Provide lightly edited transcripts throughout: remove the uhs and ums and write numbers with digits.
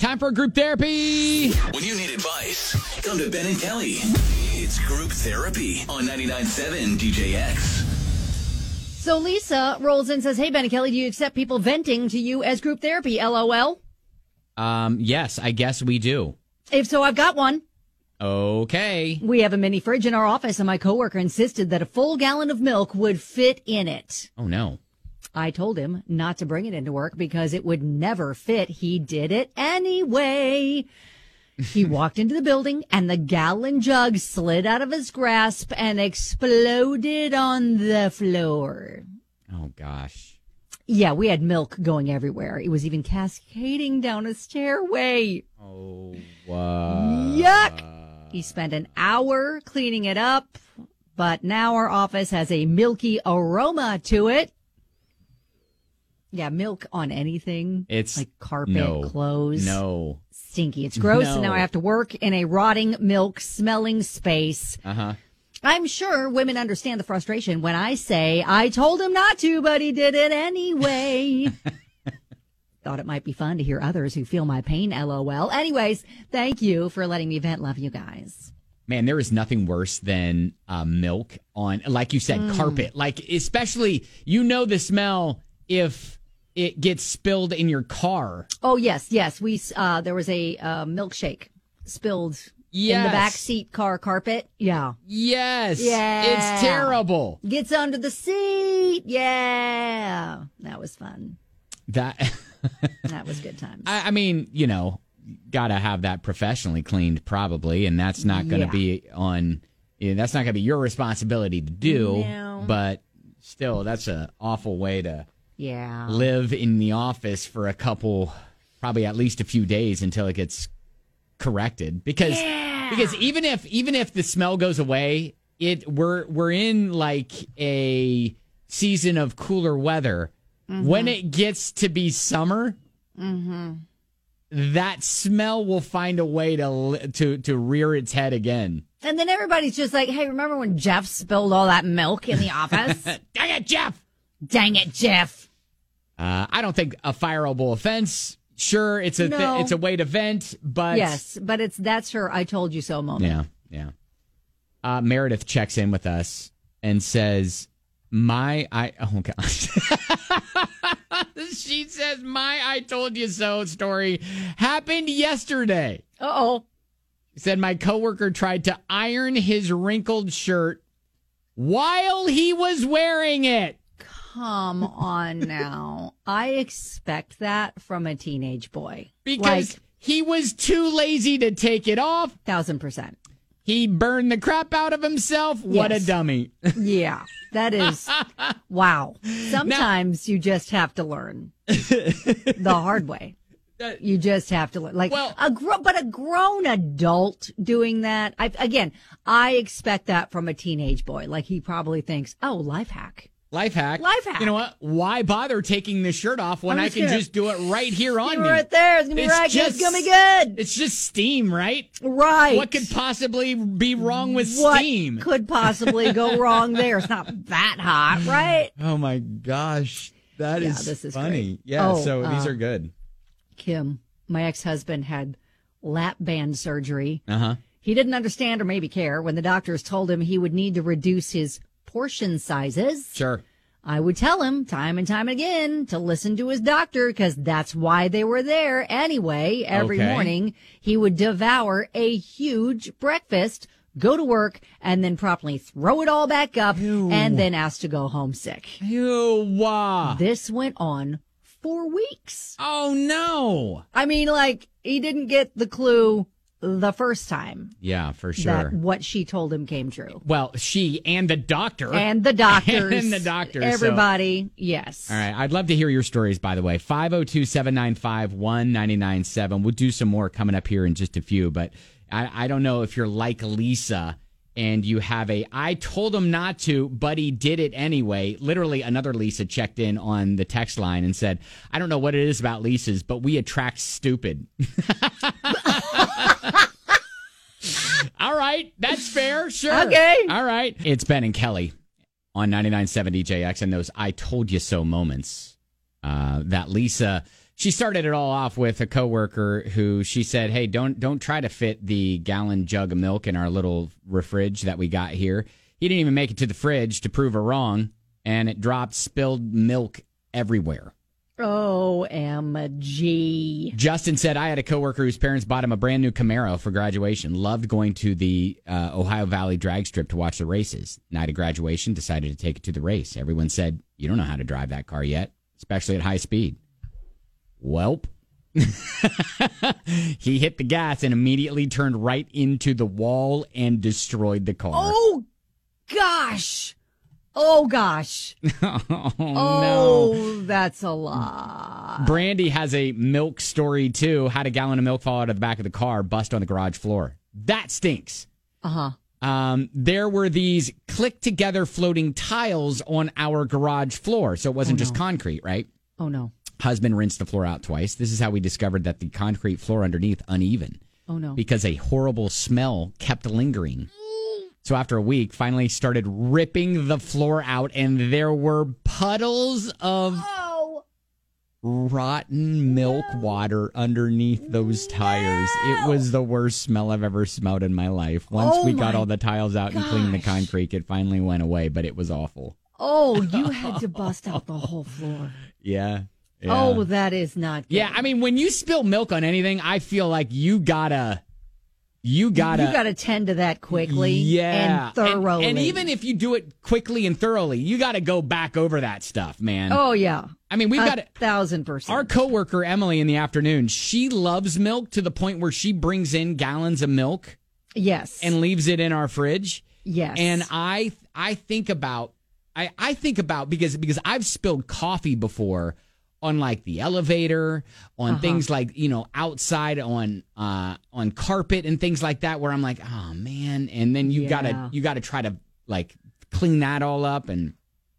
time for group therapy. When you need advice, come to Ben and Kelly. It's group therapy on 99.7 DJX. So Lisa rolls in and says, hey, Ben and Kelly, do you accept people venting to you as group therapy? LOL. Yes, I guess we do. If so, I've got one. Okay. We have a mini fridge in our office, and my coworker insisted that a full gallon of milk would fit in it. Oh, no. I told him not to bring it into work because it would never fit. He did it anyway. He walked into the building, and the gallon jug slid out of his grasp and exploded on the floor. Oh, gosh. Yeah, we had milk going everywhere. It was even cascading down a stairway. Oh, Yuck! He spent an hour cleaning it up, but now our office has a milky aroma to it. Yeah, milk on anything. It's like carpet, clothes. No. Stinky. It's gross, No. and now I have to work in a rotting milk smelling space. Uh-huh. I'm sure women understand the frustration when I say, I told him not to, but he did it anyway. Thought it might be fun to hear others who feel my pain, LOL. Anyways, thank you for letting me vent. Love you guys. Man, there is nothing worse than milk on, like you said, carpet. Like, especially, you know the smell if it gets spilled in your car. Oh, yes. We there was a milkshake spilled in the back seat car carpet. Yeah. Yes. Yeah. It's terrible. Gets under the seat. Yeah. That was fun. That was good times. I mean, you know, got to have that professionally cleaned probably, and that's not going to be that's not going to be your responsibility to do. No. But still, that's an awful way to Yeah. live in the office for a couple, probably at least a few days until it gets corrected. Because even if the smell goes away, we're in like a season of cooler weather. Mm-hmm. When it gets to be summer, that smell will find a way to rear its head again. And then everybody's just like, hey, remember when Jeff spilled all that milk in the office? Dang it, Jeff! Dang it, Jeff. I don't think a fireable offense. Sure, it's a way to vent, but yes, but that's her "I told you so" moment. Yeah. Meredith checks in with us and says, oh gosh. She says, my "I told you so" story happened yesterday. Uh-oh. She said my coworker tried to iron his wrinkled shirt while he was wearing it. Come on now. I expect that from a teenage boy. Because he was too lazy to take it off. 1,000%. He burned the crap out of himself. What a dummy. Yeah, that is, wow. Sometimes you just have to learn the hard way. You just have to learn. But a grown adult doing that, I expect that from a teenage boy. Like he probably thinks, oh, life hack. Life hack. You know what? Why bother taking the shirt off when I can just do it right here on me? Right there. It's going to be right good. It's going to be good. It's just steam, right? Right. What could possibly be wrong with steam? What could possibly go wrong there? It's not that hot, right? Oh, my gosh. This is funny. Great. Yeah, so these are good. Kim, my ex-husband, had lap band surgery. Uh-huh. He didn't understand or maybe care when the doctors told him he would need to reduce his portion sizes. Sure. I would tell him time and time again to listen to his doctor because that's why they were there. Anyway, every morning he would devour a huge breakfast, go to work, and then promptly throw it all back up and then ask to go home sick. Ew. This went on for weeks. Oh, no. I mean, he didn't get the clue the first time. Yeah, for sure. That what she told him came true. Well, she and the doctor. And the doctors. And the doctors. Everybody, yes. All right. I'd love to hear your stories, by the way. 502-795-1997. We'll do some more coming up here in just a few, but I don't know if you're like Lisa and you have I told him not to, but he did it anyway. Literally, another Lisa checked in on the text line and said, I don't know what it is about Lisas, but we attract stupid. All right. That's fair. Sure. Okay. All right. It's Ben and Kelly on 99.7 DJX and those I told you so moments that Lisa She started it all off with a coworker who she said, "Hey, don't try to fit the gallon jug of milk in our little fridge that we got here." He didn't even make it to the fridge to prove her wrong, and it dropped spilled milk everywhere. OMG. Justin said, "I had a coworker whose parents bought him a brand new Camaro for graduation. Loved going to the Ohio Valley drag strip to watch the races. Night of graduation, decided to take it to the race. Everyone said, 'You don't know how to drive that car yet, especially at high speed.' Welp." He hit the gas and immediately turned right into the wall and destroyed the car. Oh, gosh. Oh, gosh. Oh, no. That's a lot. Brandy has a milk story, too. Had a gallon of milk fall out of the back of the car, bust on the garage floor. That stinks. Uh-huh. There were these click-together floating tiles on our garage floor, so it wasn't just concrete, right? Oh, no. Husband rinsed the floor out twice. This is how we discovered that the concrete floor underneath uneven. Oh, no. Because a horrible smell kept lingering. So after a week, finally started ripping the floor out, and there were puddles of rotten milk water underneath those tires. It was the worst smell I've ever smelled in my life. Once we got all the tiles out and cleaned the concrete, it finally went away, but it was awful. Oh, you had to bust out the whole floor. Yeah. Oh, that is not good. Yeah, I mean, when you spill milk on anything, I feel like you gotta tend to that quickly and thoroughly. And even if you do it quickly and thoroughly, you got to go back over that stuff, man. Oh, yeah. I mean, we've got 1,000%. Our coworker, Emily, in the afternoon, she loves milk to the point where she brings in gallons of milk. Yes. And leaves it in our fridge. Yes. And I think about because I've spilled coffee before on like the elevator, on things like, outside on carpet and things like that, where I'm like, oh man. And then you gotta try to like clean that all up. And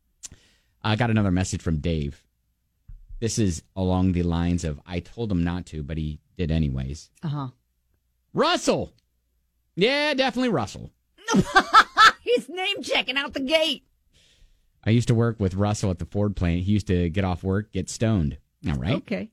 I got another message from Dave. This is along the lines of, I told him not to, but he did anyways. Russell. Yeah, definitely Russell. He's name checking out the gate. I used to work with Russell at the Ford plant. He used to get off work, get stoned. All right. Okay.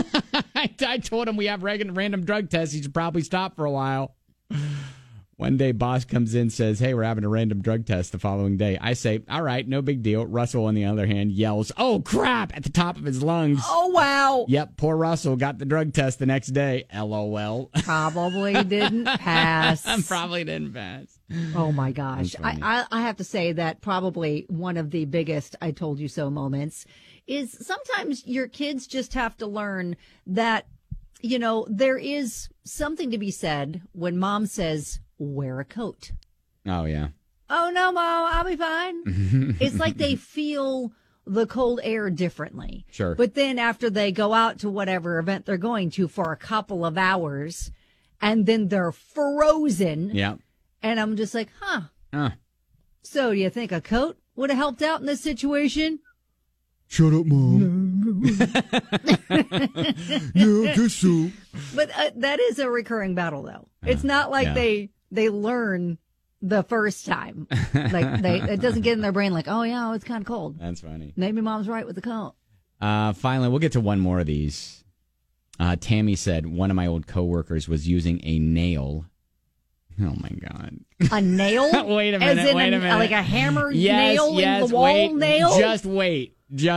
I told him we have random drug tests. He should probably stop for a while. One day, boss comes in, says, "Hey, we're having a random drug test the following day." I say, "All right, no big deal." Russell, on the other hand, yells, "Oh, crap," at the top of his lungs. Oh, wow. Yep, poor Russell got the drug test the next day. LOL. Probably didn't pass. Probably didn't pass. Oh, my gosh. I have to say that probably one of the biggest I told you so moments is sometimes your kids just have to learn that, there is something to be said when mom says, "Wear a coat." Oh, yeah. "Oh, no, Mom, I'll be fine." It's like they feel the cold air differently. Sure. But then after they go out to whatever event they're going to for a couple of hours, and then they're frozen. Yeah. And I'm just like, So do you think a coat would have helped out in this situation? Shut up, Mom. Yeah, I guess so. But that is a recurring battle, though. It's not like they learn the first time. Like it doesn't get in their brain like, oh, yeah, it's kind of cold. That's funny. Maybe Mom's right with the coat. Finally, we'll get to one more of these. Tammy said one of my old coworkers was using a nail. Oh, my God. A nail? Wait a minute. Like a hammer nail in the wall nail? Just wait.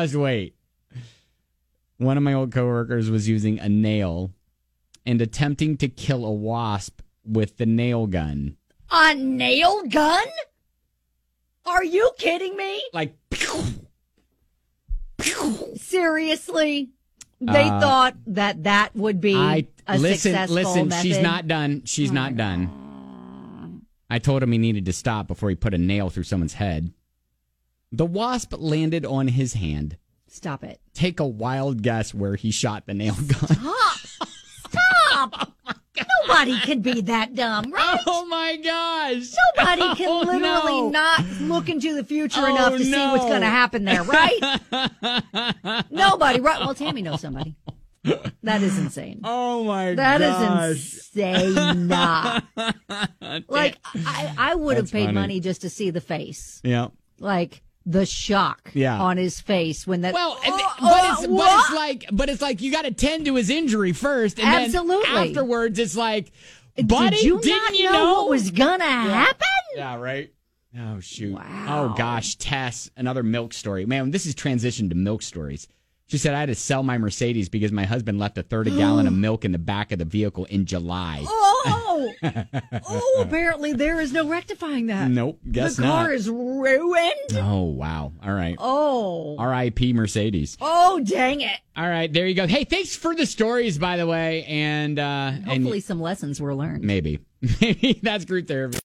One of my old coworkers was using a nail and attempting to kill a wasp with the nail gun. A nail gun? Are you kidding me? Like, pew, pew. Seriously? They thought that would be a successful method? She's not done. She's not done. I told him he needed to stop before he put a nail through someone's head. The wasp landed on his hand. Stop it. Take a wild guess where he shot the nail gun. Stop! Nobody can be that dumb, right? Oh, my gosh. Nobody can literally not look into the future enough to see what's going to happen there, right? Nobody. Right? Well, Tammy knows somebody. That is insane. Oh, my gosh. That is insane. Like, I would have paid money just to see the face. Yeah. Like, the shock on his face when that. Well, but it's like you got to tend to his injury first, and absolutely. Then afterwards it's like, buddy, didn't you know what was gonna happen? Yeah, right. Oh shoot! Wow. Oh gosh, Tess, another milk story. Man, this is transitioned to milk stories. She said, I had to sell my Mercedes because my husband left a third of a gallon of milk in the back of the vehicle in July. Apparently there is no rectifying that. Nope, guess not. The car is ruined. Oh, wow. All right. Oh. R.I.P. Mercedes. Oh, dang it. All right, there you go. Hey, thanks for the stories, by the way. And hopefully some lessons were learned. Maybe. Maybe that's group therapy.